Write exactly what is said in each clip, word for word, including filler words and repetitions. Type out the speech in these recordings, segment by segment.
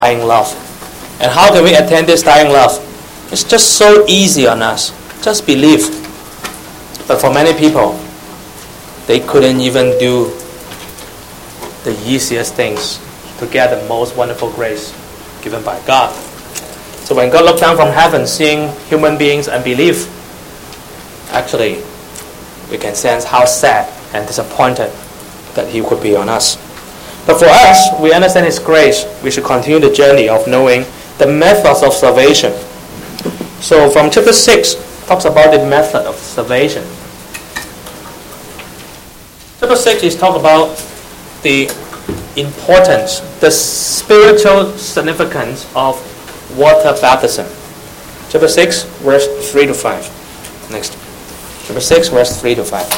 dying love. And how can we attain this dying love? It's just so easy on us. Just believe. But for many people, they couldn't even do the easiest things to get the most wonderful grace given by God. So when God looked down from heaven, seeing human beings and believe, actually, we can sense how sad and disappointed that He could be on us. But for us, we understand His grace. We should continue the journey of knowing the methods of salvation. So from chapter six, talks about the method of salvation. Chapter six is talk about the importance, the spiritual significance of water baptism. Chapter six, verse three to five. Next. Chapter six, verse three to five.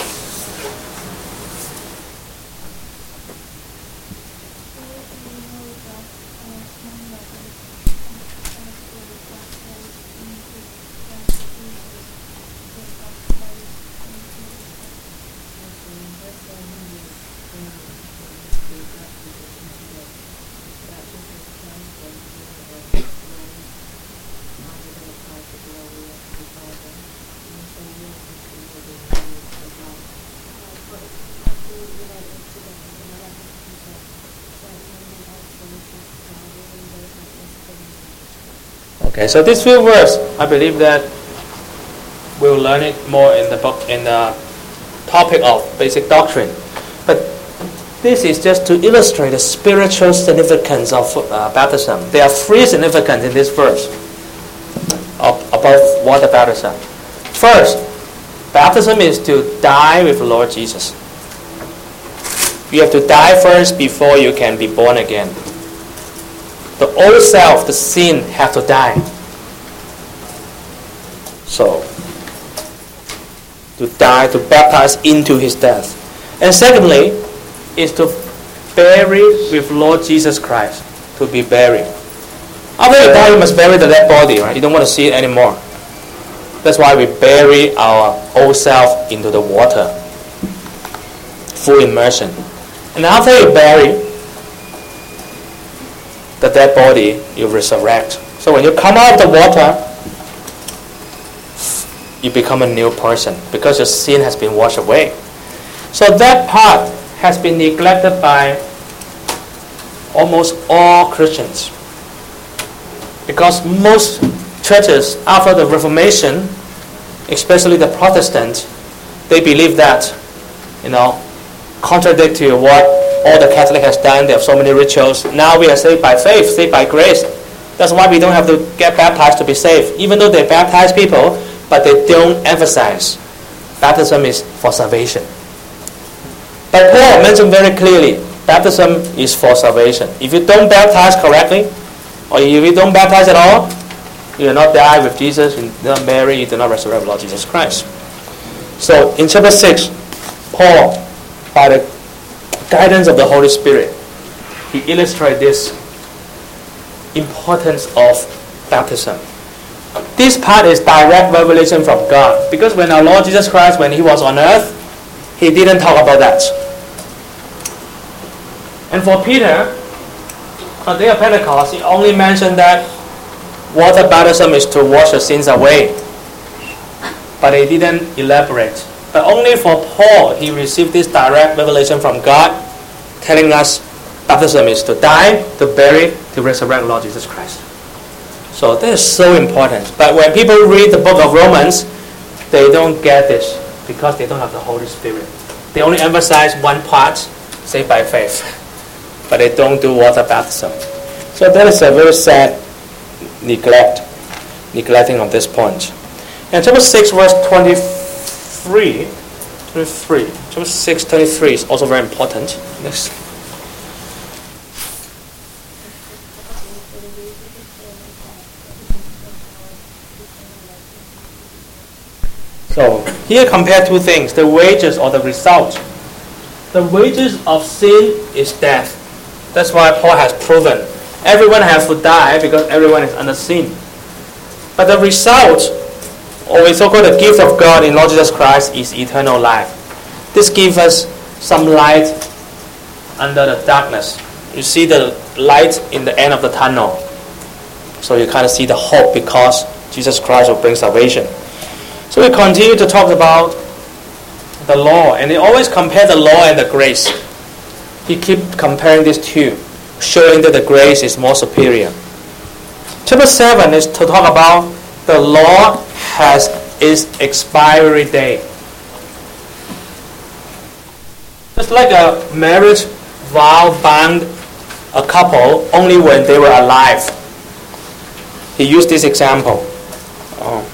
Okay, so this few verse, I believe that we'll learn it more in the book, in the topic of basic doctrine. But this is just to illustrate the spiritual significance of uh, baptism. There are three significance in this verse of, about water baptism. First, baptism is to die with the Lord Jesus. You have to die first before you can be born again. The old self, the sin, have to die. So, to die, to baptize into His death. And secondly, is to bury with Lord Jesus Christ, to be buried. After you die, you must bury the dead body, right? You don't want to see it anymore. That's why we bury our old self into the water, full immersion. And after you bury the dead body, you resurrect. So when you come out of the water, you become a new person because your sin has been washed away. So that part has been neglected by almost all Christians. Because most churches after the Reformation, especially the Protestants, they believe that, you know, contradict to what all the Catholic has done. They have so many rituals. Now we are saved by faith, saved by grace. That's why we don't have to get baptized to be saved. Even though they baptize people, but they don't emphasize baptism is for salvation. But Paul mentioned very clearly, baptism is for salvation. If you don't baptize correctly, or if you don't baptize at all, you will not die with Jesus, you do not marry, you do not resurrect with Lord Jesus Christ. So in chapter six, Paul, by the guidance of the Holy Spirit, he illustrates this importance of baptism. This part is direct revelation from God, because when our Lord Jesus Christ, when He was on earth, He didn't talk about that. And for Peter, on the day of Pentecost, he only mentioned that water baptism is to wash the sins away, but he didn't elaborate. But only for Paul, he received this direct revelation from God, telling us baptism is to die, to bury, to resurrect Lord Jesus Christ. So this is so important. But when people read the book of Romans, they don't get this because they don't have the Holy Spirit. They only emphasize one part, saved by faith, but they don't do water baptism. So that is a very sad neglect, neglecting of this point. And chapter six, verse twenty-three, twenty-three, chapter six, twenty-three is also very important. Next. So here compare two things, the wages or the result. The wages of sin is death. That's why Paul has proven everyone has to die because everyone is under sin. But the result, or we so-called the gift of God in Lord Jesus Christ, is eternal life. This gives us some light under the darkness. you see the light in the end of the tunnel. So you kind of see the hope because Jesus Christ will bring salvation. So we continue to talk about the law, and he always compare the law and the grace. He keep comparing these two, showing that the grace is more superior. Chapter seven is to talk about the law has its expiry date. Just like a marriage vow bound a couple only when they were alive. He used this example uh,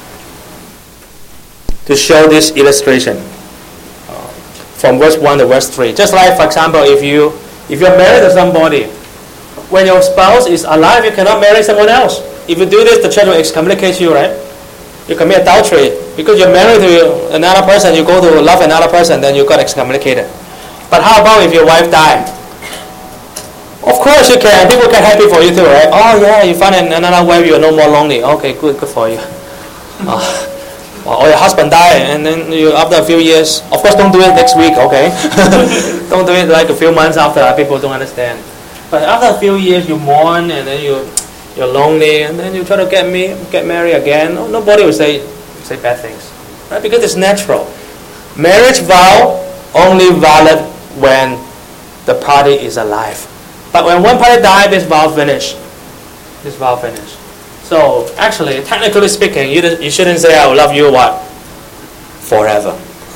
to show this illustration uh, from verse one to verse three. Just like, for example, if you if you're married to somebody, when your spouse is alive, you cannot marry someone else. If you do this, the church will excommunicate you, right? You commit adultery because you're married to another person. You go to love another person, then you got excommunicated. But how about if your wife died? Of course you can. People get happy for you too, right? Oh yeah, you find another wife, you're no more lonely. Okay, good, good for you. Uh, or your husband died, and then you after a few years. Of course, don't do it next week, okay? Don't do it like a few months after. People don't understand. But after a few years, you mourn, and then you you're lonely, and then you try to get me get married again. Oh, nobody will say say bad things, right? Because it's natural. Marriage vow only valid when the party is alive. But when one party died, this vow finished. This vow finished. So actually, technically speaking, you you shouldn't say I will love you what forever.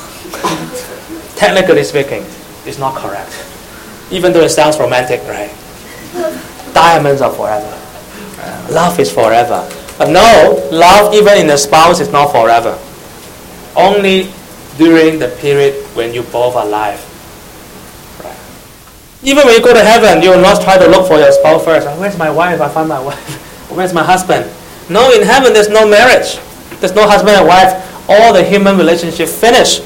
Technically speaking, it's not correct. Even though it sounds romantic, right? Diamonds are forever. Love is forever. But no, love even in a spouse is not forever. Only during the period when you both are alive. Right. Even when you go to heaven, you will not try to look for your spouse first. Where's my wife? I find my wife. Where's my husband? No, in heaven there's no marriage. There's no husband and wife. All the human relationship finish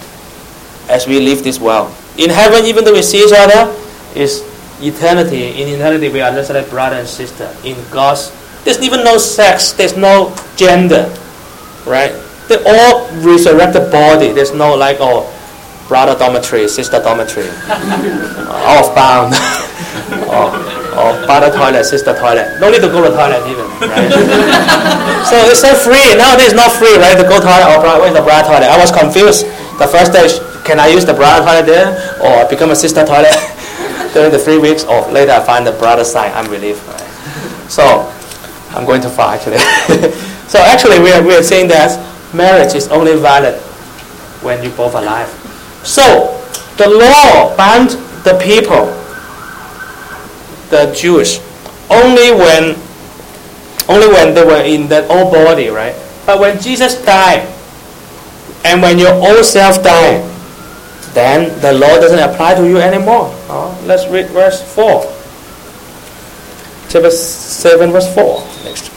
as we leave this world. In heaven, even though we see each other, is eternity. In eternity, we are just like brother and sister. In God's, there's even no sex. There's no gender, right? They're all resurrected body. There's no like, oh, brother dormitory, sister dormitory, off bound, or, or brother toilet, sister toilet. No need to go to toilet even, right? So it's so free. Nowadays, it's not free, right? To go to toilet or where's the brother toilet? I was confused the first day. Can I use the brother toilet there, or become a sister toilet during the three weeks? Or later, I find the brother sign. I'm relieved, right? So I'm going too far actually. So actually, we are we are saying that marriage is only valid when you both are alive. So the law bound the people, the Jewish, only when only when they were in that old body, right? But when Jesus died, and when your old self died, then the law doesn't apply to you anymore. Oh, let's read verse four. Chapter seven, verse four. Next.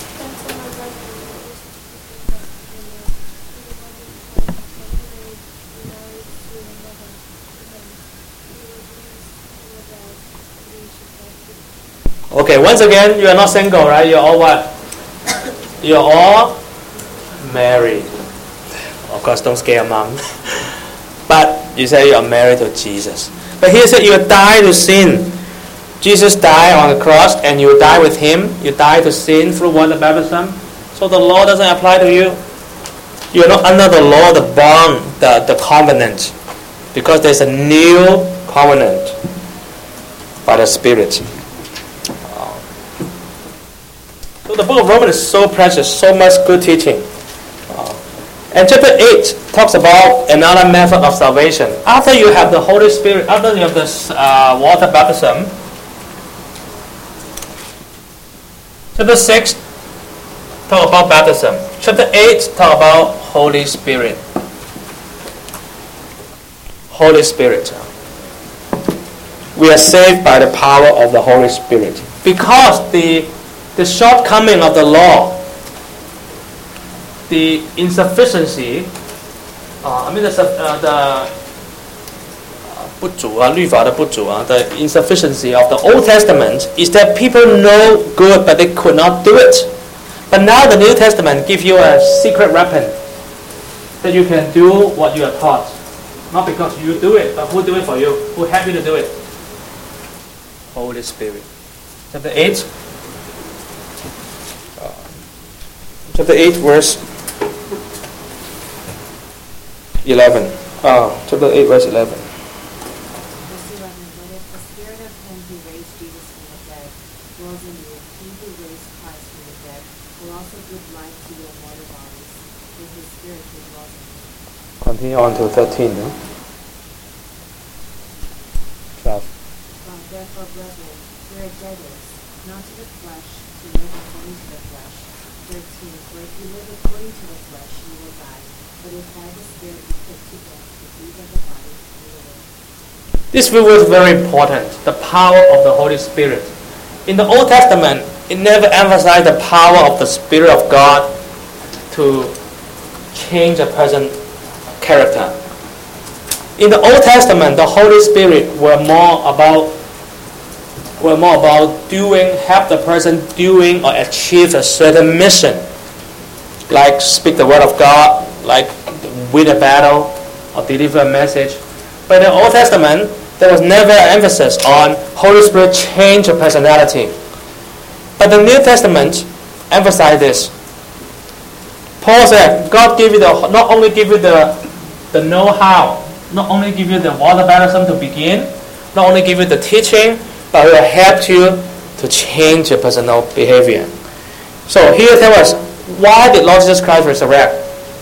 Okay, once again, you are not single, right? You're all what? You're all married. Of course, don't scare mom. But you say you are married to Jesus. But here it said you die to sin. Jesus died on the cross, and you die with him. You die to sin through water baptism. So the law doesn't apply to you. You are not under the law, the bond, the, the covenant. Because there's a new covenant by the Spirit. So the book of Romans is so precious, so much good teaching. Uh, and chapter eight talks about another method of salvation. After you have the Holy Spirit, after you have the uh, water baptism, chapter six talk about baptism. Chapter eight talk about Holy Spirit. Holy Spirit. We are saved by the power of the Holy Spirit. Because the The shortcoming of the law, the insufficiency, uh, I mean the uh, the 不足啊，律法的不足啊, the insufficiency of the Old Testament is that people know good but they could not do it. But now the New Testament gives you a secret weapon that you can do what you are taught, not because you do it, but who do it for you, who help you to do it. Holy Spirit. Chapter eight. Uh, chapter eight, verse eleven. Uh, chapter eight, verse eleven. Verse eleven, but if the Spirit of him who raised Jesus from the dead dwells in you, he who raised Christ from the dead will also give life to your mortal bodies with his Spirit who dwells in you. Continue on to thirteen. No? twelve. Uh, therefore, brethren, we are debtors, not to the flesh, to live according to the flesh. thirteen. For if you live according to the flesh, you will die. But if by the Spirit you put to death the deeds of the body, you will live. This view is very important, the power of the Holy Spirit. In the Old Testament, it never emphasized the power of the Spirit of God to change a person's character. In the Old Testament, the Holy Spirit were more about were more about doing, help the person doing or achieve a certain mission, like speak the word of God, like win a battle or deliver a message. But in the Old Testament, there was never an emphasis on Holy Spirit change a personality. But the New Testament emphasizes this. Paul said, God give you the not only give you the the know-how, not only give you the water baptism to begin, not only give you the teaching, but it will help you to change your personal behavior. So here tell us, why did Lord Jesus Christ resurrect?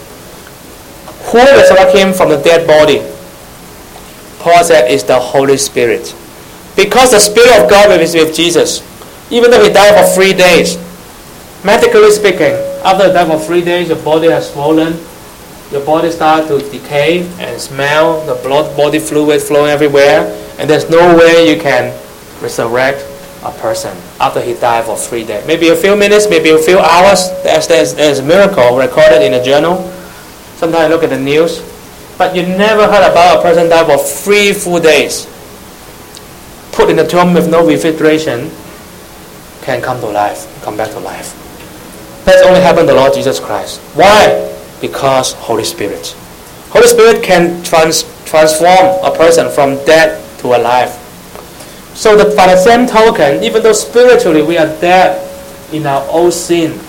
Who resurrected him from the dead body? Paul said it's the Holy Spirit. Because the Spirit of God is with Jesus, even though he died for three days, medically speaking, after he died for three days, your body has swollen, your body starts to decay and smell, the blood, body fluid flowing everywhere, and there's no way you can resurrect a person after he died for three days. Maybe a few minutes, maybe a few hours. There's, there's, there's a miracle recorded in a journal. Sometimes I look at the news. But you never heard about a person died for three full days. Put in a tomb with no refrigeration, can come to life, come back to life. That's only happened to the Lord Jesus Christ. Why? Because Holy Spirit. Holy Spirit can trans- transform a person from dead to alive. So that by the same token, even though spiritually we are dead in our old sin,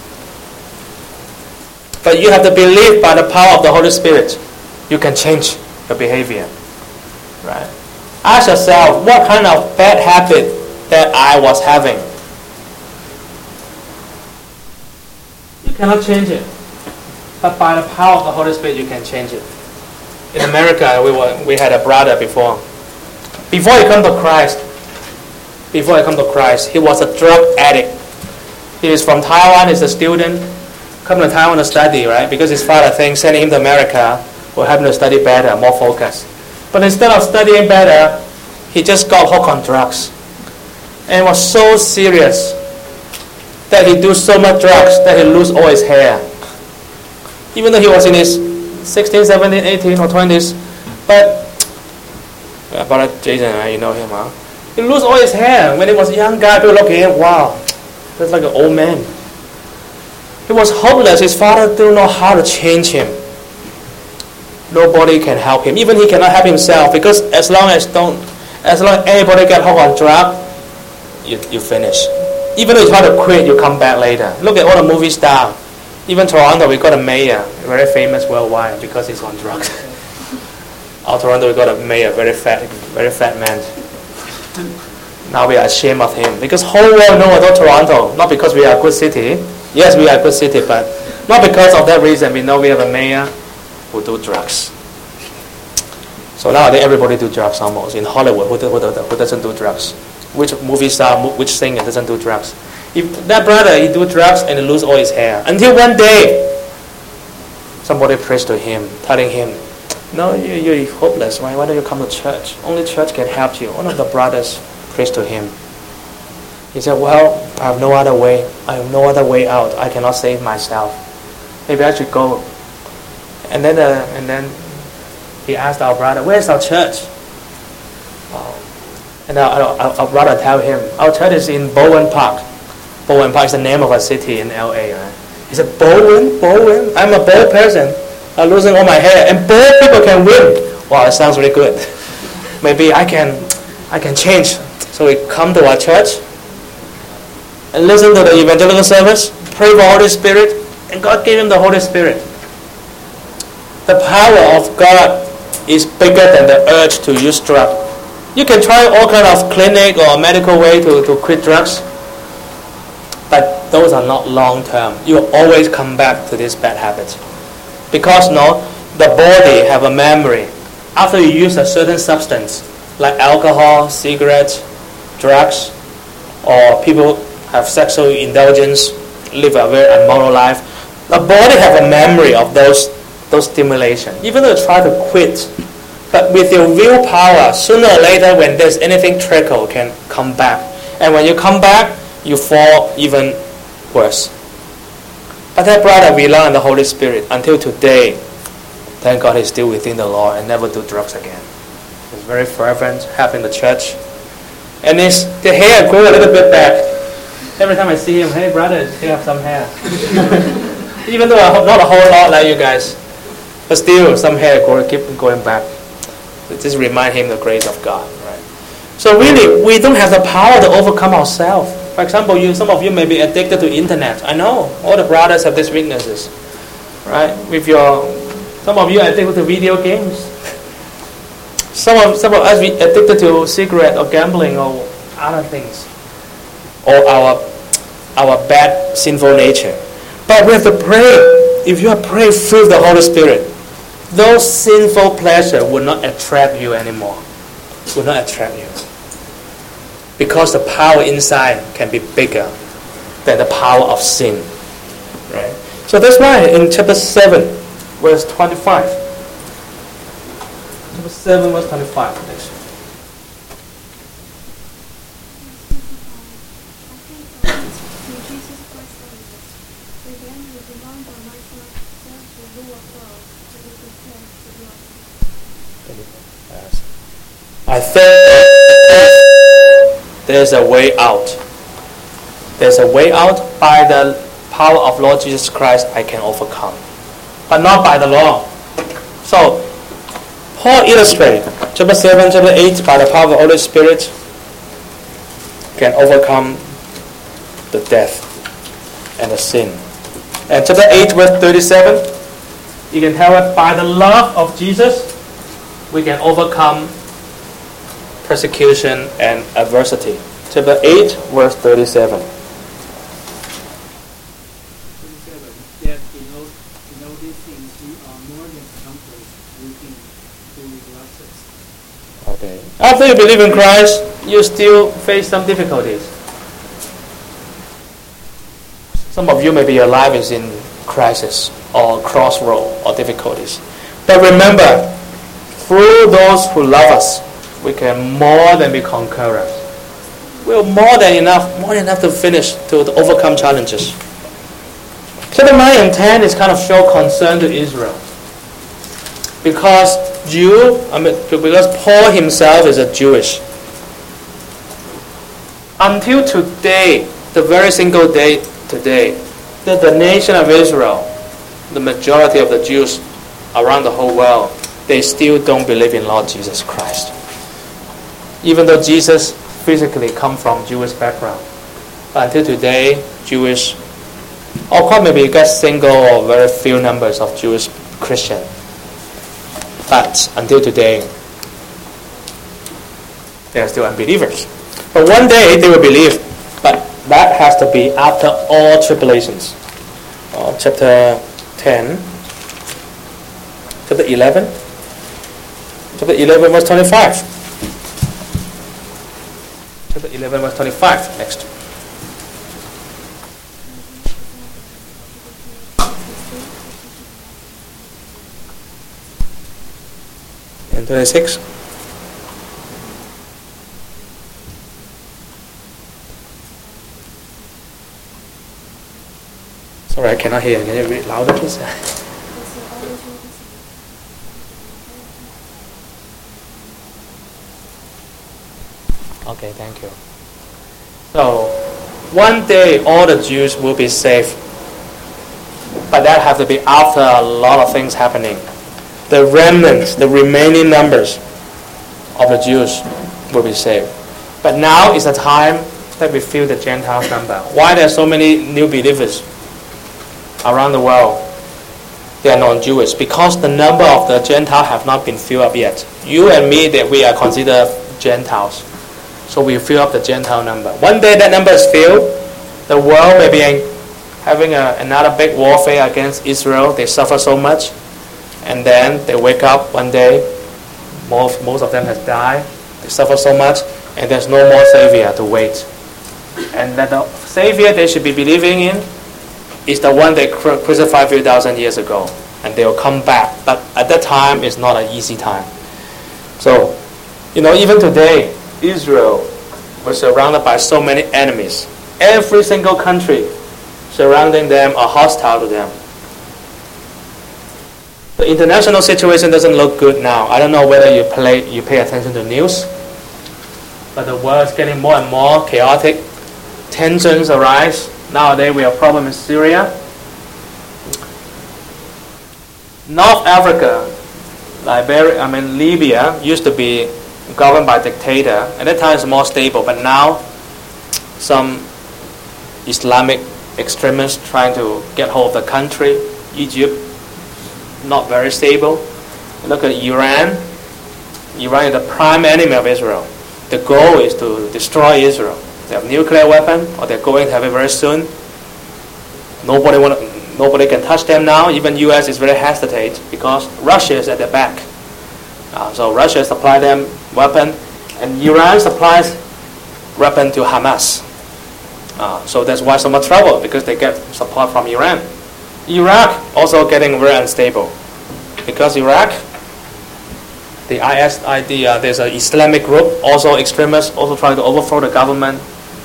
but you have to believe by the power of the Holy Spirit, you can change your behavior. Right? Ask yourself, what kind of bad habit that I was having? You cannot change it. But by the power of the Holy Spirit, you can change it. In America, we were we had a brother before. Before he came to Christ, before he came to Christ, he was a drug addict. He is from Taiwan, he's a student, come to Taiwan to study, right? Because his father thinks sending him to America will help him to study better, more focused. But instead of studying better, he just got hooked on drugs. And it was so serious that he do so much drugs that he lose all his hair. Even though he was in his sixteen, seventeen, eighteen or twenties, but uh, Brother Jason, uh, you know him, huh? He lose all his hair. When he was a young guy, people look at him, wow, that's like an old man. He was hopeless. His father didn't know how to change him. Nobody can help him. Even he cannot help himself, because as long as don't, as long as anybody get hooked on drug, you you finish. Even though you try to quit, you come back later. Look at all the movie stars. Even Toronto, we got a mayor, very famous worldwide because he's on drugs. Out Toronto, we got a mayor, very fat, very fat man. Now we are ashamed of him because whole world know about Toronto. Not because we are a good city. Yes, we are a good city, but not because of that reason. We know we have a mayor who do drugs. So nowadays everybody do drugs almost. In Hollywood, who, do, who, do, who doesn't do drugs? Which movie star, which singer doesn't do drugs? If that brother, he do drugs and he lose all his hair. Until one day, somebody preached to him, telling him, no, you, you're hopeless. Why, why don't you come to church? Only church can help you. One of the brothers preached to him. He said, well, I have no other way. I have no other way out. I cannot save myself. Maybe I should go. And then, uh, and then he asked our brother, where's our church? Oh. And our, our, our brother tell him, our church is in Bowen Park. Bowen Park is the name of a city in L A. Right? He said, Bowen? Bowen? I'm a bold person. I'm losing all my hair. And bold people can win. Wow, it sounds really good. Maybe I can I can change So he come to our church and listen to the evangelical service, pray for Holy Spirit, and God gave him the Holy Spirit. The power of God is bigger than the urge to use drugs. You can try all kind of clinic or medical way to, to quit drugs, but those are not long term. You will always come back to this bad habit. Because no, the body have a memory. After you use a certain substance, like alcohol, cigarettes, drugs, or people have sexual indulgence, live a very immoral life, the body have a memory of those those stimulation. Even though you try to quit, but with your willpower, sooner or later when there's anything trickle can come back. And when you come back, you fall even worse. But that brother rely on the Holy Spirit until today. Thank God he's still within the law and never do drugs again. He's very fervent, helping the church. And his the hair grew a little bit back. Every time I see him, hey brother, you have some hair. Even though I, not a whole lot like you guys, but still some hair grow, keep going back. Just remind him the grace of God, right? So really, we don't have the power to overcome ourselves. For example, you, some of you may be addicted to internet. I know all the brothers have these weaknesses, right? With your, some of you are addicted to video games. Some of some of us we addicted to cigarette or gambling or other things, or our our bad sinful nature. But we have to pray. If you are praying through the Holy Spirit, those sinful pleasures will not attract you anymore. Will not attract you. Because the power inside can be bigger than the power of sin. Right? So that's why in chapter seven, verse twenty-five. Chapter seven, verse twenty-five. Next. I think there's a way out. There's a way out by the power of Lord Jesus Christ I can overcome. But not by the law. So, Paul illustrates, chapter seven, chapter eight, by the power of the Holy Spirit can overcome the death and the sin. And chapter eight, verse thirty-seven, you can tell it by the love of Jesus, we can overcome persecution and adversity. Chapter eight, verse thirty-seven. thirty-seven. Yet in all, in all these things we are more than conquerors through him who loves us. Okay. After you believe in Christ, you still face some difficulties. Some of you maybe your life is in crisis or crossroad or difficulties. But remember, through those who love us, we can more than be conquerors. We're more than enough, more than enough to finish, to, to overcome challenges. Chapter nine and ten is kind of show concern to Israel. Because Jew, I mean, because Paul himself is a Jewish. Until today, the very single day today, that the nation of Israel, the majority of the Jews around the whole world, they still don't believe in Lord Jesus Christ. Even though Jesus physically come from Jewish background. But until today, Jewish, of course maybe you get single or very few numbers of Jewish Christian. But until today, they are still unbelievers. But one day they will believe. But that has to be after all tribulations. Uh, chapter ten, chapter eleven, chapter eleven verse twenty-five. Chapter eleven verse twenty-five, next. And twenty-six. Sorry, I cannot hear. Can you read louder, please? Okay, thank you. So, one day all the Jews will be saved. But that have to be after a lot of things happening. The remnants, the remaining numbers of the Jews will be saved. But now is the time that we feel the Gentiles number. Why there are so many new believers around the world? They are non-Jewish because the number of the Gentiles have not been filled up yet. You and me, that we are considered Gentiles. So we fill up the Gentile number. One day that number is filled, the world may be having a, another big warfare against Israel. They suffer so much. And then they wake up one day, most, most of them has died. They suffer so much, and there's no more Savior to wait. And that the Savior they should be believing in is the one they crucified a few thousand years ago, and they will come back. But at that time, it's not an easy time. So, you know, even today, Israel was surrounded by so many enemies. Every single country surrounding them are hostile to them. The international situation doesn't look good now. I don't know whether you play, you pay attention to news, but the world is getting more and more chaotic. Tensions arise. Nowadays we have a problem in Syria. North Africa, Liberia, I mean Libya, used to be governed by a dictator. At that time it's more stable, but now some Islamic extremists trying to get hold of the country. Egypt, not very stable. Look at Iran. Iran is the prime enemy of Israel. The goal is to destroy Israel. They have nuclear weapon, or they're going to have it very soon. Nobody want, nobody can touch them now. Even U S is very hesitate because Russia is at their back. Uh, so Russia supply them weapon, and Iran supplies weapon to Hamas. Uh, so that's why so much trouble, because they get support from Iran. Iraq also getting very unstable because Iraq, the I S I D, uh, there's an Islamic group, also extremists, also trying to overthrow the government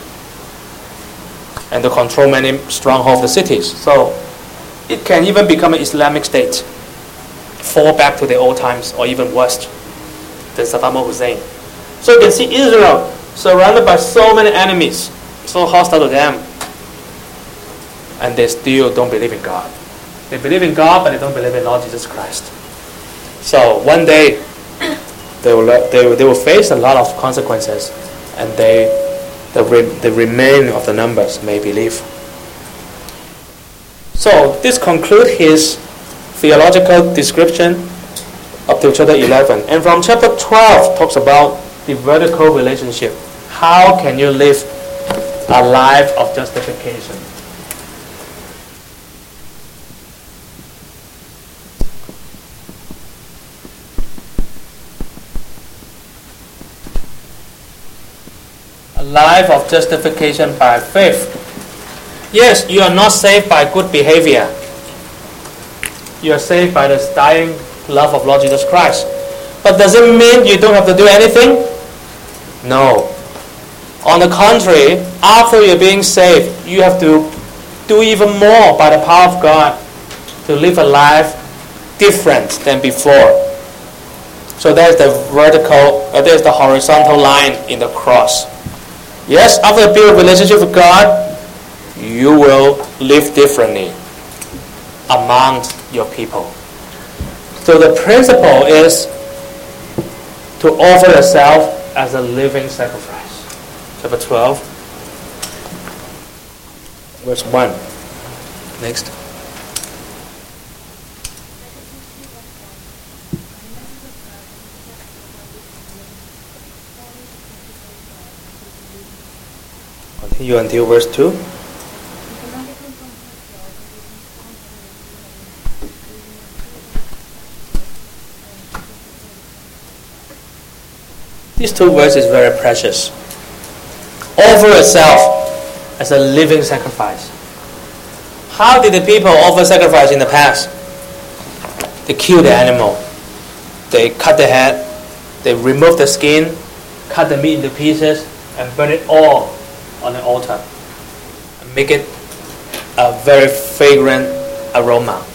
and to control many strongholds of the cities. So it can even become an Islamic state, fall back to the old times, or even worse than Saddam Hussein. So you can see Israel surrounded by so many enemies, so hostile to them, and they still don't believe in God. They believe in God, but they don't believe in Lord Jesus Christ. So one day they will they will, they will face a lot of consequences, and they the the remain of the numbers may believe. So this concludes his theological description up to chapter eleven, and from chapter twelve talks about the vertical relationship. How can you live a life of justification? A life of justification by faith. Yes, you are not saved by good behavior. You are saved by the dying love of Lord Jesus Christ. But does it mean you don't have to do anything? No. On the contrary, after you're being saved, you have to do even more by the power of God to live a life different than before. So there's the vertical, uh, there's the horizontal line in the cross. Yes, after you build a relationship with God, you will live differently among your people. So the principle is to offer yourself as a living sacrifice. Chapter twelve, verse one. Next. Continue until verse two. These two verses are very precious. Offer yourself as a living sacrifice. How did the people offer sacrifice in the past? They kill the animal. They cut the head. They remove the skin, cut the meat into pieces, and burn it all on the altar. And make it a very fragrant aroma.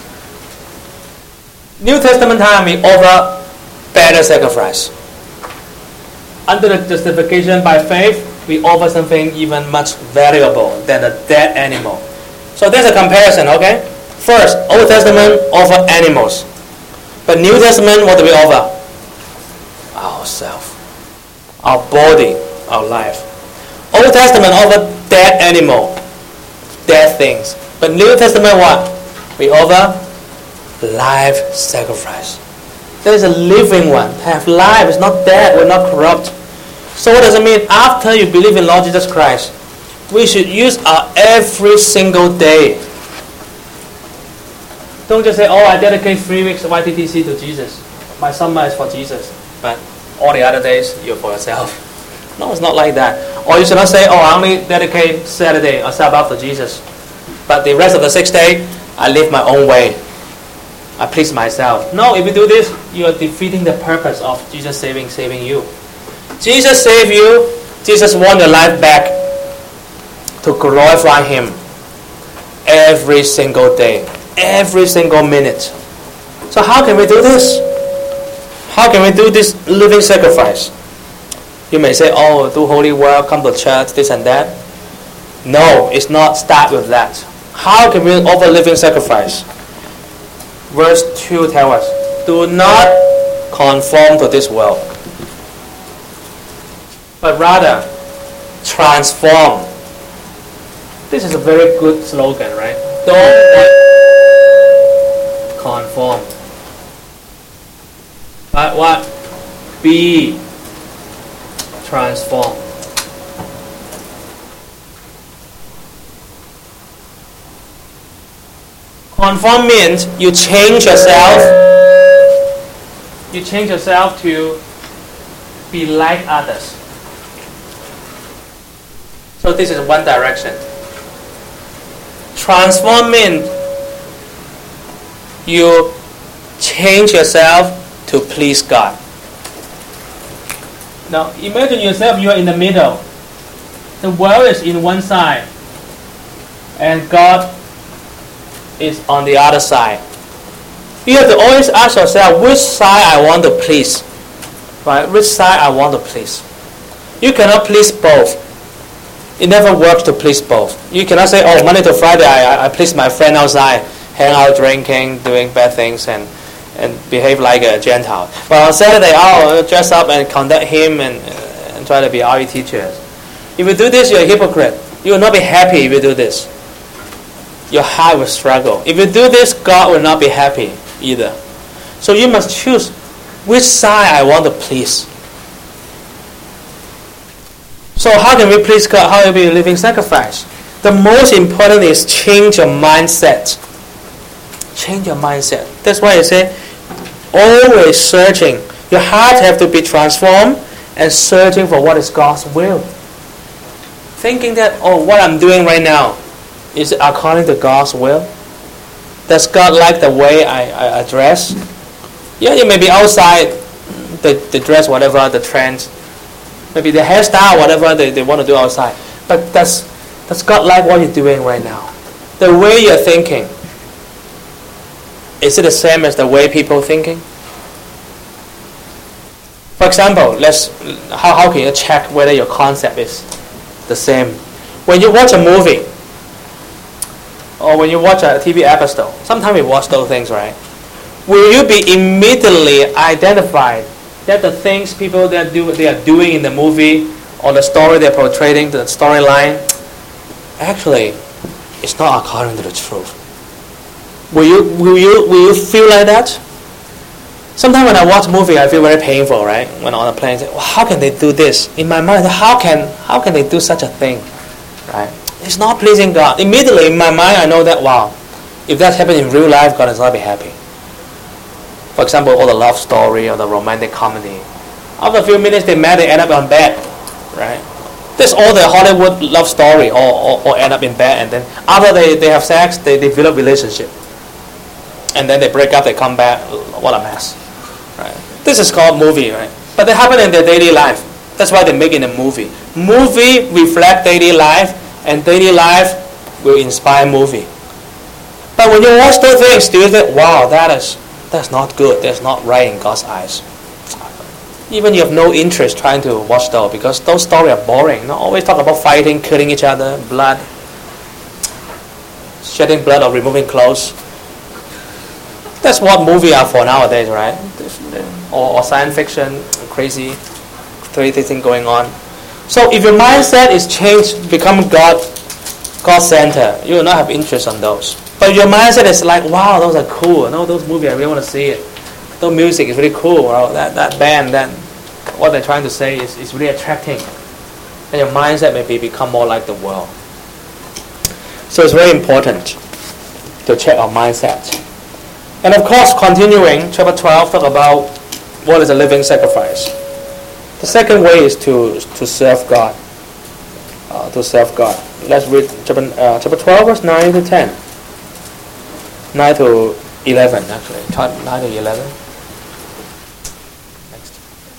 New Testament time, we offer better sacrifice. Under the justification by faith, we offer something even much valuable than a dead animal. So there's a comparison, okay? First, Old Testament offer animals. But New Testament, what do we offer? Ourselves. Our body, our life. Old Testament offer dead animal, dead things. But New Testament what? We offer life sacrifice. There is a living one. Have life. It's not dead. We're not corrupt. So what does it mean? After you believe in Lord Jesus Christ, we should use our every single day. Don't just say, oh, I dedicate three weeks of Y T T C to Jesus. My summer is for Jesus. But all the other days, you're for yourself. No, it's not like that. Or you should not say, oh, I only dedicate Saturday or Sabbath to Jesus. But the rest of the six days, I live my own way. I please myself. No, if you do this, you are defeating the purpose of Jesus saving, saving you. Jesus saved you. Jesus wants your life back to glorify Him every single day, every single minute. So how can we do this? How can we do this living sacrifice? You may say, oh, do holy work, come to church, this and that. No, it's not start with that. How can we offer living sacrifice? Verse two tells us, do not conform to this world, but rather transform. This is a very good slogan, right? Don't conform, but what? Be transformed. Conform means you change yourself. You change yourself to be like others. So this is one direction. Transform means you change yourself to please God. Now imagine yourself, you are in the middle. The world is in one side and God is on the other side. You have to always ask yourself, which side I want to please? Right? Which side I want to please? You cannot please both. It never works to please both. You cannot say, oh, Monday to Friday I, I please my friend outside, hang out drinking, doing bad things and, and behave like a Gentile. But on Saturday, I'll dress up and conduct hymn and, and try to be R E teachers. If you do this, you're a hypocrite. You will not be happy if you do this. Your heart will struggle. If you do this, God will not be happy either. So you must choose which side I want to please. So how can we please God? How can we be a living sacrifice? The most important is change your mindset. Change your mindset. That's why I say, always searching. Your heart have to be transformed and searching for what is God's will. Thinking that, oh, what I'm doing right now, is it according to God's will? Does God like the way I, I dress? Yeah, you may be outside, the, the dress, whatever, the trends. Maybe the hairstyle, whatever they, they want to do outside. But does, does God like what you're doing right now? The way you're thinking, is it the same as the way people are thinking? For example, let's how, how can you check whether your concept is the same? When you watch a movie, or when you watch a T V episode, sometimes we watch those things, right? Will you be immediately identified that the things people that do they are doing in the movie or the story they're portraying, the storyline, actually, it's not according to the truth? Will you will you will you feel like that? Sometimes when I watch a movie, I feel very painful, right? When on a plane, I say, well, how can they do this? In my mind, how can how can they do such a thing, right? It's not pleasing God. Immediately in my mind, I know that, wow, if that happened in real life, God is not be happy. For example, all the love story or the romantic comedy. After a few minutes, they met, they end up on bed, right? That's all the Hollywood love story, or, or, or end up in bed, and then after they, they have sex, they develop relationship. And then they break up, they come back, what a mess, right? This is called movie, right? But they happen in their daily life. That's why they make it a movie. Movie reflect daily life, and daily life will inspire movie. But when you watch those things, do you think, wow, that is that's not good, that's not right in God's eyes? Even you have no interest trying to watch those, because those stories are boring. Not always talk about fighting, killing each other, blood, shedding blood or removing clothes. That's what movies are for nowadays, right? Or, or science fiction, crazy, crazy thing going on. So if your mindset is changed, become God, God-centered, you will not have interest on those. But if your mindset is like, wow, those are cool. No, those movies, I really want to see it. Those music is really cool. Well, that, that band, that what they're trying to say is, is really attracting. And your mindset maybe become more like the world. So it's very important to check our mindset. And of course, continuing, chapter twelve talk about what is a living sacrifice. The second way is to to serve God. Uh, to serve God. Let's read chapter, uh, chapter twelve, verse nine to ten. nine to eleven, actually. nine to eleven. Next.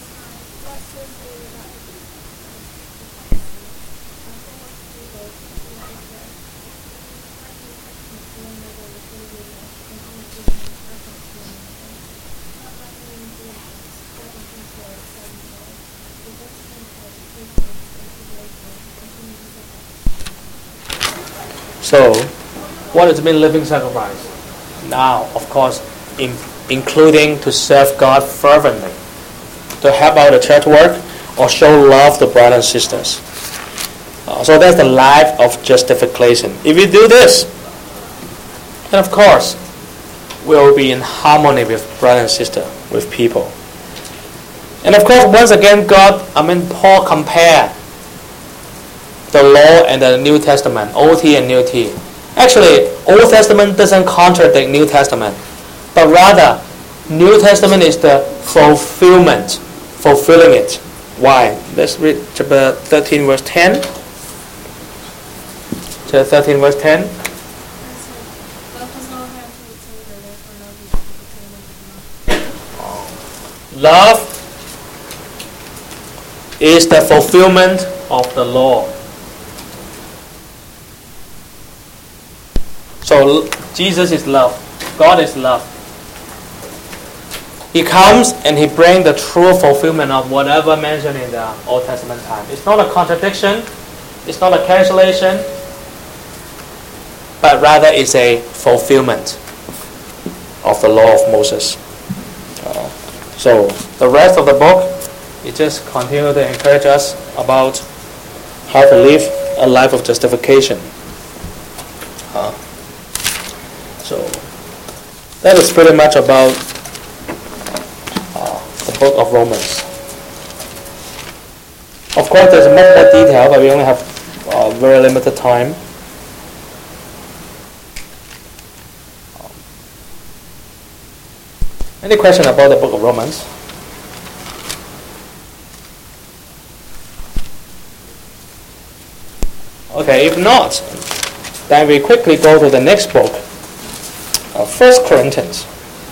So, what does it mean living sacrifice? Now, of course, in, including to serve God fervently, to help out the church work, or show love to brothers and sisters. Uh, so that's the life of justification. If we do this, then of course, we'll be in harmony with brothers and sisters, with people. And of course, once again, God, I mean, Paul compared the law and the New Testament, O T and New T. Actually, Old Testament doesn't contradict New Testament, but rather, New Testament is the fulfillment, fulfilling it. Why? Let's read chapter thirteen, verse ten. Chapter thirteen, verse ten. Love is the fulfillment of the law. So Jesus is love. God is love. He comes and He brings the true fulfillment of whatever mentioned in the Old Testament time. It's not a contradiction. It's not a cancellation. But rather it's a fulfillment of the law of Moses. Uh, so the rest of the book, it just continue to encourage us about how to live a life of justification. Uh, So that is pretty much about uh, the book of Romans. Of course, there's much more detail, but we only have uh, very limited time. Any question about the book of Romans? Okay, if not, then we quickly go to the next book. Uh, First Corinthians.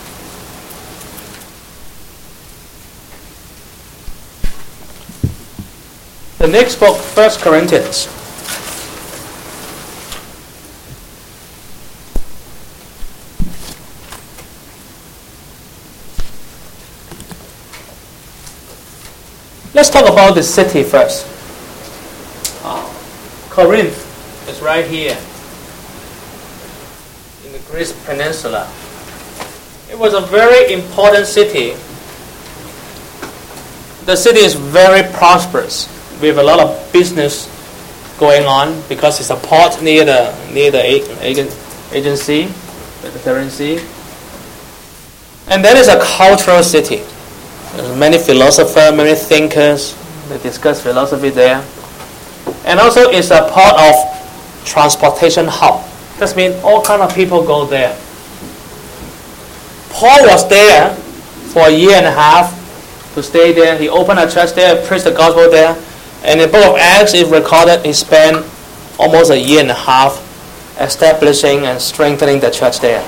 The next book, First Corinthians. Let's talk about the city first. Uh, Corinth is right here. Greece Peninsula. It was a very important city. The city is very prosperous with a lot of business going on because it's a port near the near the agency, the Mediterranean Sea. And that is a cultural city. There's many philosophers, many thinkers. They discuss philosophy there. And also it's a part of transportation hub. That means all kind of people go there. Paul was there for a year and a half to stay there. He opened a church there, preached the gospel there. And in the book of Acts, it recorded he spent almost a year and a half establishing and strengthening the church there.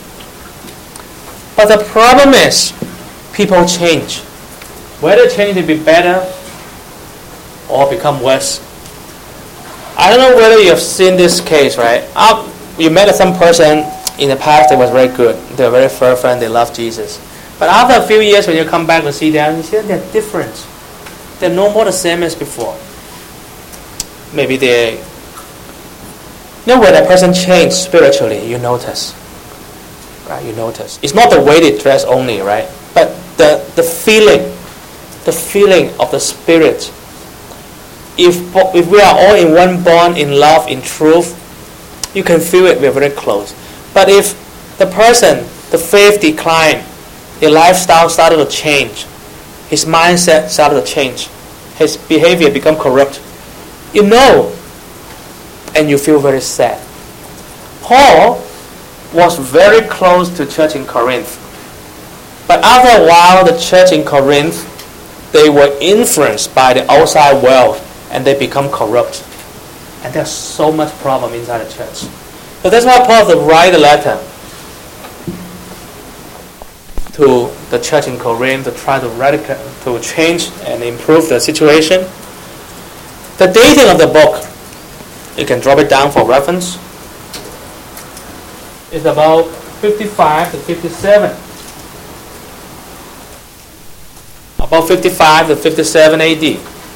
But the problem is, people change. Whether change to be better or become worse. I don't know whether you have seen this case, right? Uh, you met some person in the past that was very good. They were very fervent, they loved Jesus. But after a few years, when you come back and see them, you see that they're different. They're no more the same as before. Maybe they... You know, when a person changes spiritually, you notice. Right? You notice. It's not the way they dress only, right? But the, the feeling, the feeling of the spirit if, if we are all in one bond, in love, in truth, you can feel it, we're very close. But if the person, the faith declined, the lifestyle started to change, his mindset started to change, his behavior become corrupt, you know, and you feel very sad. Paul was very close to church in Corinth. But after a while, the church in Corinth, they were influenced by the outside world and they become corrupt. And there's so much problem inside the church. So that's why Paul had to write a letter to the church in Corinth to try to radical, to change and improve the situation. The dating of the book, you can drop it down for reference, is about fifty-five to fifty-seven. About fifty-five to fifty-seven A D.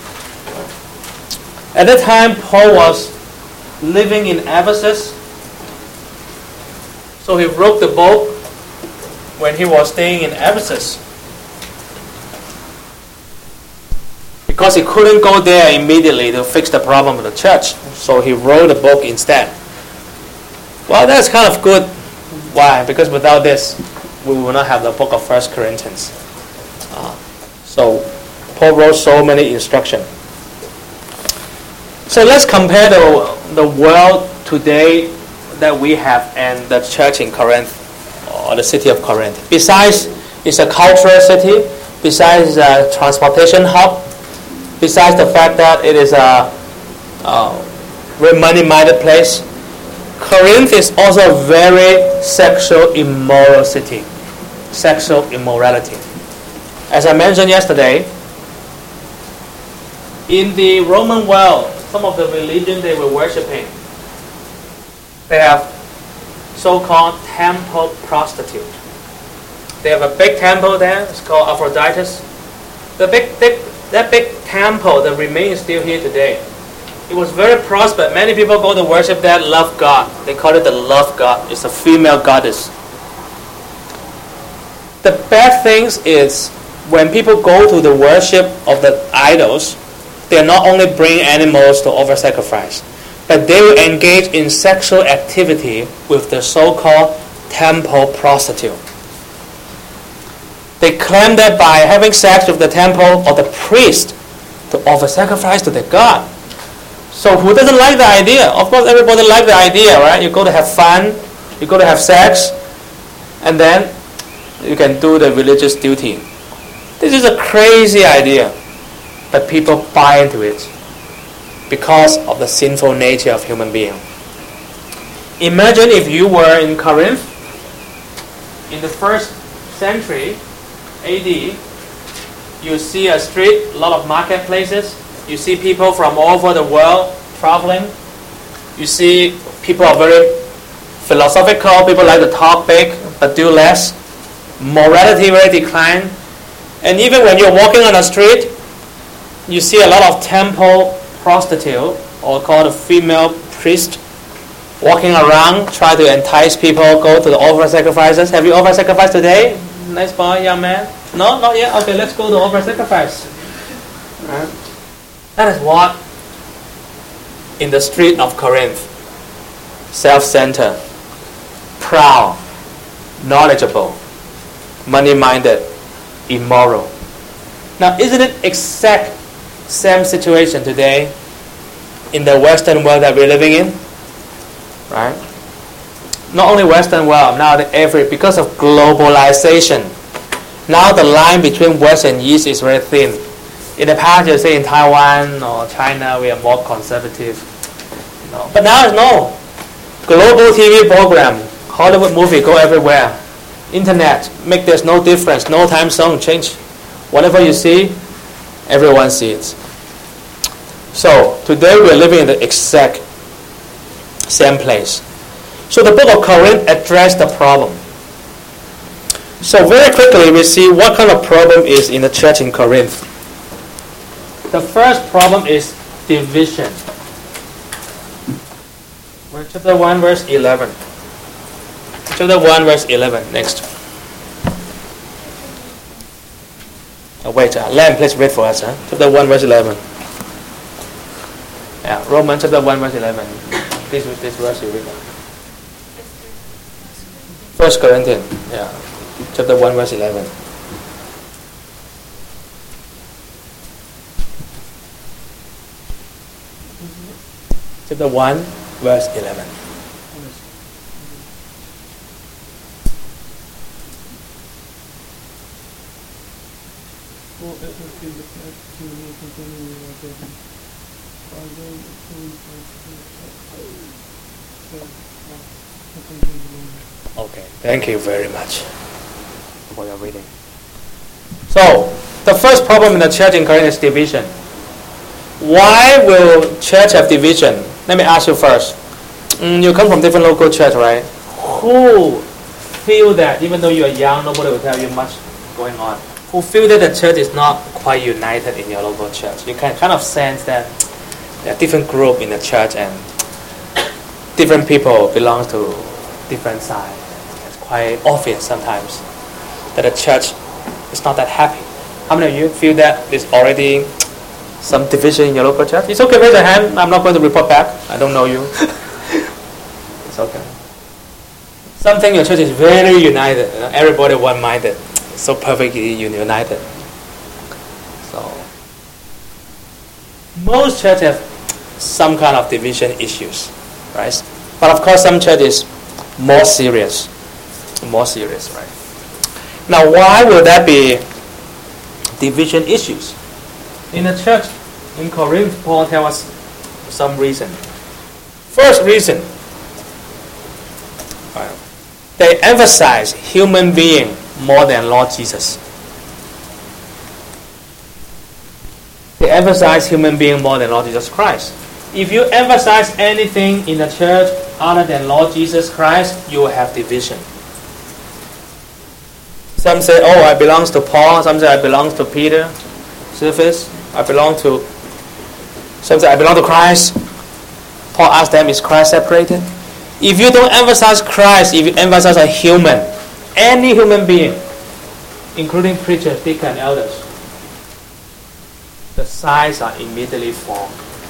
At that time, Paul was living in Ephesus. So he wrote the book when he was staying in Ephesus. Because he couldn't go there immediately to fix the problem of the church. So he wrote a book instead. Well, that's kind of good. Why? Because without this, we will not have the book of First Corinthians. Uh, so Paul wrote so many instructions. So let's compare the, the world today that we have and the church in Corinth, or the city of Corinth. Besides, it's a cultural city. Besides, a transportation hub. Besides the fact that it is a, a very money-minded place, Corinth is also a very sexual immoral city. Sexual immorality. As I mentioned yesterday, in the Roman world, some of the religion they were worshipping, they have so-called temple prostitute. They have a big temple there, it's called Aphrodite. The big, big, that big temple that remains still here today. It was very prosperous. Many people go to worship that, love God. They call it the love God. It's a female goddess. The bad thing is when people go to the worship of the idols, they not only bring animals to offer sacrifice, but they will engage in sexual activity with the so-called temple prostitute. They claim that by having sex with the temple or the priest to offer sacrifice to their God. So who doesn't like the idea? Of course everybody likes the idea, right? You go to have fun, you go to have sex, and then you can do the religious duty. This is a crazy idea, but people buy into it because of the sinful nature of human being. Imagine if you were in Corinth in the first century A D, you see a street, a lot of marketplaces, you see people from all over the world traveling, you see people are very philosophical, people like to talk big but do less, morality very declined, and even when you're walking on the street, you see a lot of temple prostitute, or called a female priest, walking around, try to entice people, go to the offer sacrifices. Have you offered sacrifice today? Nice boy, young man. No, not yet. Okay, let's go to offer sacrifice. Right. That is what in the street of Corinth, self-centered, proud, knowledgeable, money-minded, immoral. Now, isn't it exact same situation today in the Western world that we're living in? Right? Not only Western world, now the every because of globalization. Now the line between West and East is very thin. In the past, you say in Taiwan or China, we are more conservative. You know. But now it's no. Global T V program, Hollywood movie go everywhere. Internet, make there's no difference, no time zone change. Whatever you see, everyone sees it. So today we're living in the exact same place. So the book of Corinth addressed the problem. So very quickly we see what kind of problem is in the church in Corinth. The first problem is division. We're chapter one verse eleven. Chapter one verse eleven. Next. Oh, wait, uh, Lam, please read for us. Huh? Chapter one verse eleven. Yeah, Romans chapter one verse eleven. This this verse you read. First Corinthians, yeah, chapter one verse eleven. Chapter one verse eleven. Okay, thank you very much for your reading. So, the first problem in the church in Corinth is division. Why will church have division? Let me ask you first. Mm, you come from different local church, right? Who feel that even though you are young, nobody will tell you much going on? Who feel that the church is not quite united in your local church? You can kind of sense that there are different groups in the church and different people belong to different sides. It's quite obvious sometimes that the church is not that happy. How many of you feel that there's already some division in your local church? It's okay, raise your hand. I'm not going to report back. I don't know you. It's okay. Some think your church is very united. You know, everybody one-minded. So perfectly united. So most churches have some kind of division issues, right? But of course, some churches more serious, more serious, right? Now, why will there be division issues in the church in Corinth? Paul tells us some reason. First reason, they emphasize human being more than Lord Jesus. They emphasize human being more than Lord Jesus Christ. If you emphasize anything in the church other than Lord Jesus Christ, you will have division. Some say, oh, I belong to Paul. Some say, I belong to Peter, Cephas. I belong to... Some say, I belong to Christ. Paul asked them, is Christ separated? If you don't emphasize Christ, if you emphasize a human, any human being, including preachers, deacons, and elders, the sides are immediately formed.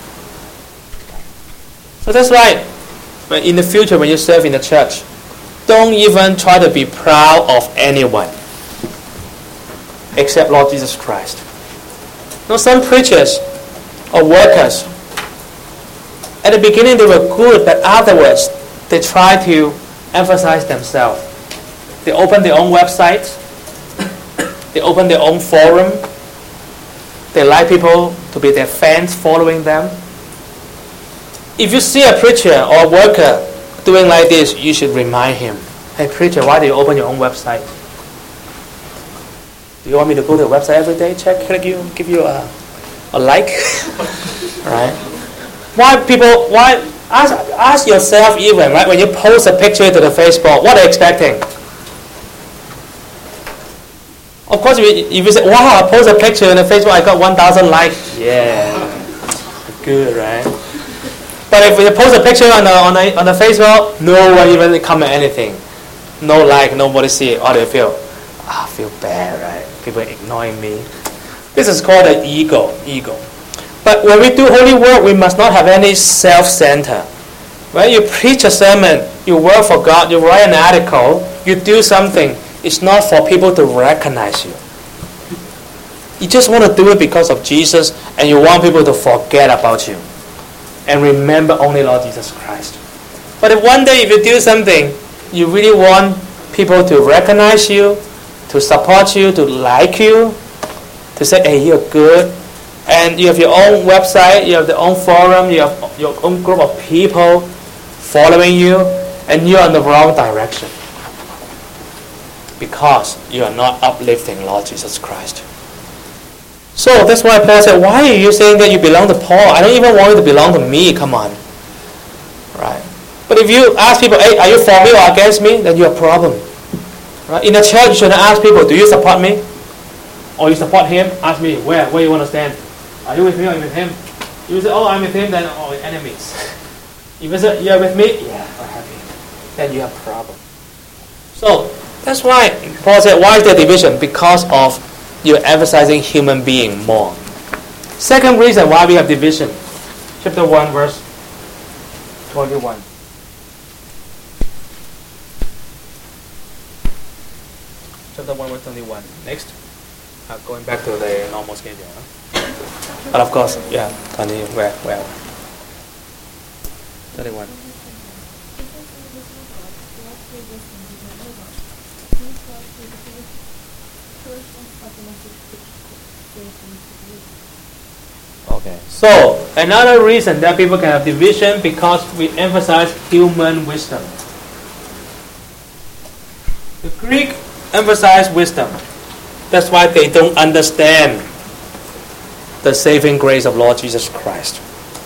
So that's why, when in the future when you serve in the church, don't even try to be proud of anyone except Lord Jesus Christ. Now some preachers or workers, at the beginning they were good, but afterwards they try to emphasize themselves. They open their own website. They open their own forum. They like people to be their fans following them. If you see a preacher or a worker doing like this, you should remind him, hey preacher, why do you open your own website? Do you want me to go to the website every day? Check, can I give, give you a, a like? Right? Why people, why, ask, ask yourself even, right, when you post a picture to the Facebook, what are you expecting? Of course, if you say, wow, I post a picture on the Facebook, I got one thousand likes. Yeah, good, right? But if you post a picture on the, on the, on the Facebook, no one even comment anything. No like, nobody see it. How do you feel? Ah, I feel bad, right? People ignoring me. This is called an ego, ego. But when we do holy work, we must not have any self-center. When you preach a sermon, you work for God, you write an article, you do something, it's not for people to recognize you. You just want to do it because of Jesus, and you want people to forget about you and remember only Lord Jesus Christ. But if one day if you do something, you really want people to recognize you, to support you, to like you, to say, hey, you're good. And you have your own website, you have your own forum, you have your own group of people following you, and you're in the wrong direction. Because you are not uplifting Lord Jesus Christ. So that's why Paul said, why are you saying that you belong to Paul? I don't even want you to belong to me, come on. Right? But if you ask people, hey, are you for me or against me? Then you have a problem. Right? In the church, you shouldn't ask people, do you support me? Or you support him? Ask me, where? Where you want to stand? Are you with me or with him? If you say, oh, I'm with him, then oh, enemies. If you say, you're with me? Yeah, we're happy. Then you have a problem. So, that's why Paul said, why is there division? Because of you're emphasizing human being more. Second reason why we have division. chapter one, verse twenty-one. Chapter one, verse twenty-one. Next. Uh, going back to the normal schedule. Huh? But of course, yeah, twenty, where, where? twenty-one. Okay. So, another reason that people can have division because we emphasize human wisdom. The Greek emphasize wisdom. That's why they don't understand the saving grace of Lord Jesus Christ.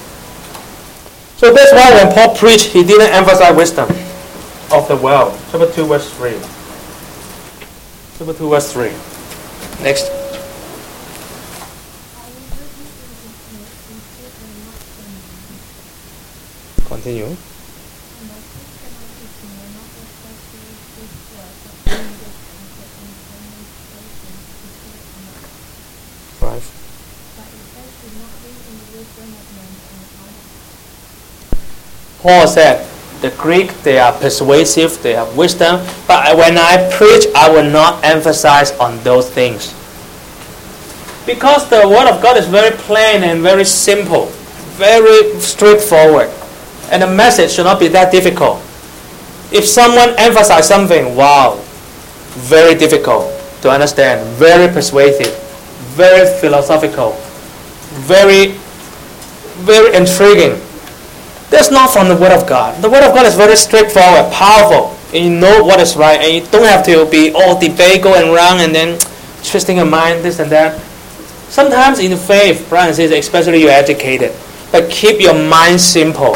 So that's why when Paul preached, he didn't emphasize wisdom of the world. Chapter two, verse three. Chapter two, verse three. Next. Continue. Five. Paul said, the Greek, they are persuasive, they have wisdom, but when I preach, I will not emphasize on those things. Because the Word of God is very plain and very simple, very straightforward, and the message should not be that difficult. If someone emphasizes something, wow, very difficult to understand, very persuasive, very philosophical, very, very intriguing. That's not from the Word of God. The Word of God is very straightforward, powerful, and you know what is right, and you don't have to be all debate, going around and then twisting your mind, this and that. Sometimes in faith, brothers and sisters, especially you're educated, but keep your mind simple.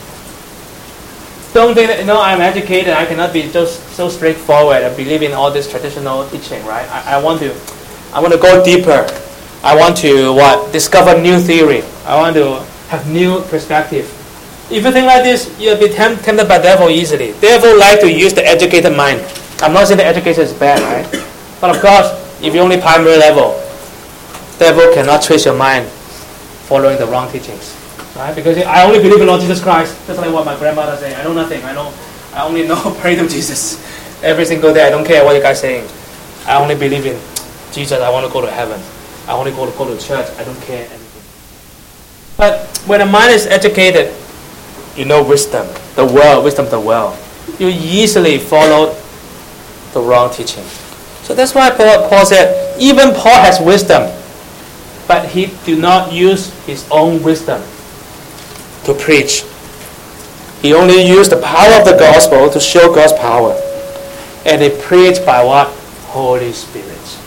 Don't think that, you know, I'm educated, I cannot be just so straightforward and believe in all this traditional teaching, right? I, I want to I want to go deeper. I want to what? Discover new theory. I want to have new perspective. If you think like this, you'll be tempt, tempted by the devil easily. Devil like to use the educated mind. I'm not saying the education is bad, right? But of course, if you're only primary level, devil cannot trace your mind following the wrong teachings. Right? Because I only believe in Lord Jesus Christ. Just like what my grandmother said. I know nothing. I know. I only know pray to Jesus. Every single day. I don't care what you guys saying. I only believe in Jesus. I want to go to heaven. I only go to go to church. I don't care anything. But when a mind is educated, you know wisdom, the world, wisdom of the world. You easily follow the wrong teaching. So that's why Paul, Paul said, even Paul has wisdom, but he do not use his own wisdom to preach. He only used the power of the gospel to show God's power. And he preached by what? Holy Spirit.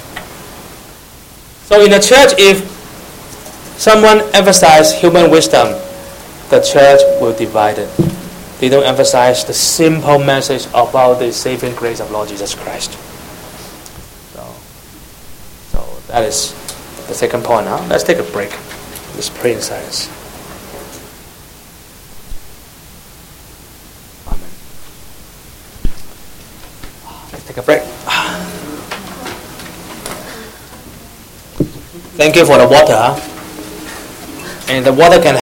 So in the church, if someone emphasizes human wisdom, the church will divide it. They don't emphasize the simple message about the saving grace of Lord Jesus Christ. So, so that is the second point. Huh? Let's take a break. Let's pray in silence. Amen. Let's take a break. Thank you for the water. Huh? And the water can